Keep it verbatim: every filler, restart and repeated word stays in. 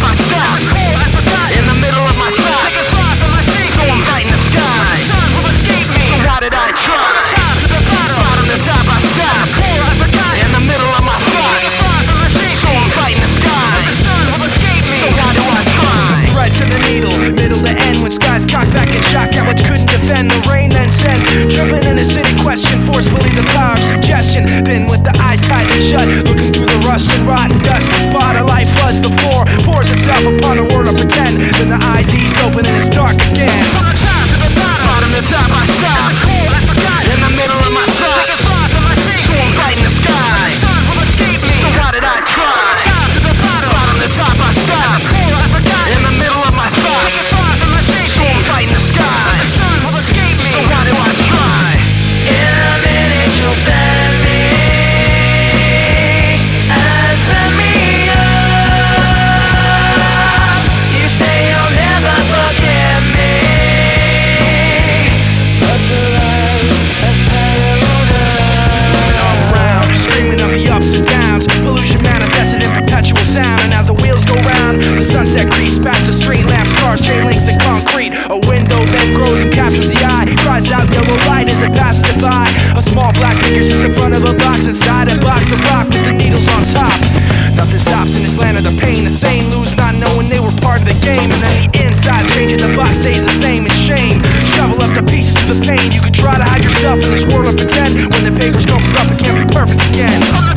I stop. In the middle of my thoughts, so I'm fighting the sky. The sun will escape me. So why did I try? From the top to the bottom, bottom to top I stop. In the middle of my thoughts, so I'm fighting the sky. The sun will escape me. So why do I try? Thread to the needle, middle to end. When skies cocked back in shock, cowards couldn't defend. The rain then sends, driven in a city question, forcefully the power of suggestion. Then with the eyes tight and shut, looking through the rust and rotten dust, the spot of light floods the floor, pours itself upon a world of pretend. Then the eyes ease open and it's dark again. From the top to the bottom, bottom to top I stop. In the middle of my thoughts, so I'm fighting the sky. The sun will escape me. So why did I try? From the top to the bottom, bottom to top I stop. In the middle of my thoughts, so I'm fighting the sky. The sun will escape me. So why do I try? In a minute you'll bend me, as bend me up. You say you'll never forget me, but the lies have held All around, screaming of the ups and downs, pollution manifested in perpetual sound. And as the wheels go round, the sunset creeps past the street lamps, cars, chain links, and concrete. A window then grows and captures the eye, cries out yellow light as it passes it by. A small black figure sits in front of a box, inside a box of rock with the needles on top. Nothing stops in this land of the pain. The sane lose not knowing they were part of the game. And then the inside changing, the box stays the same. It's shame. Shovel up the pieces to the pain. You can try to hide yourself in this world of pretend. When the paper's gonna up, it can't be perfect again.